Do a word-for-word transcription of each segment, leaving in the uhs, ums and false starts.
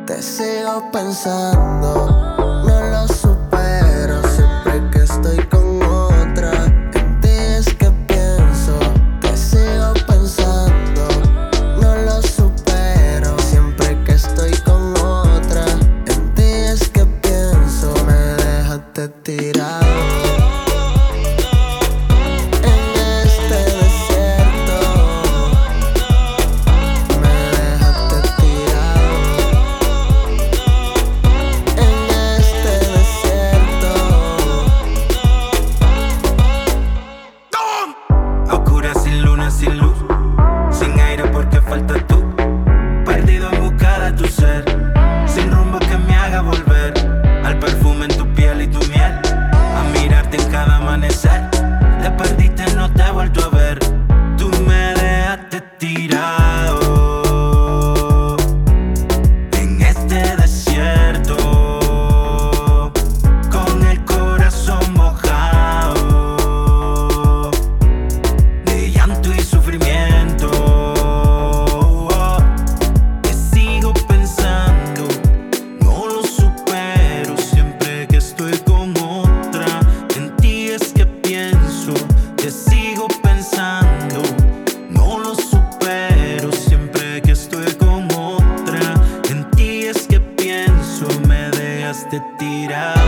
Te sigo pensando, no lo supero. Siempre que estoy con otra, en ti es que pienso. Te sigo pensando, no lo supero. Siempre que estoy con otra, en ti es que pienso. Me dejaste tirado sin luz, sin aire porque faltas tú. Perdido en busca de tu ser, sin rumbo que me haga volver al perfume en tu piel y tu miel, a mirarte en cada amanecer. Te perdiste, no te he vuelto a ver. Tú me dejaste tirado en este desierto, con el corazón mojado de llanto y sufrimiento. Te sigo pensando, no lo supero. Siempre que estoy con otra, en ti es que pienso. Te sigo pensando, no lo supero. Siempre que estoy con otra, en ti es que pienso. Me dejaste tirado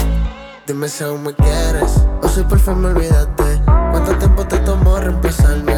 Dime si aún me quieres o si por fin me olvidaste. ¿Cuánto tiempo te tomó reemplazarme?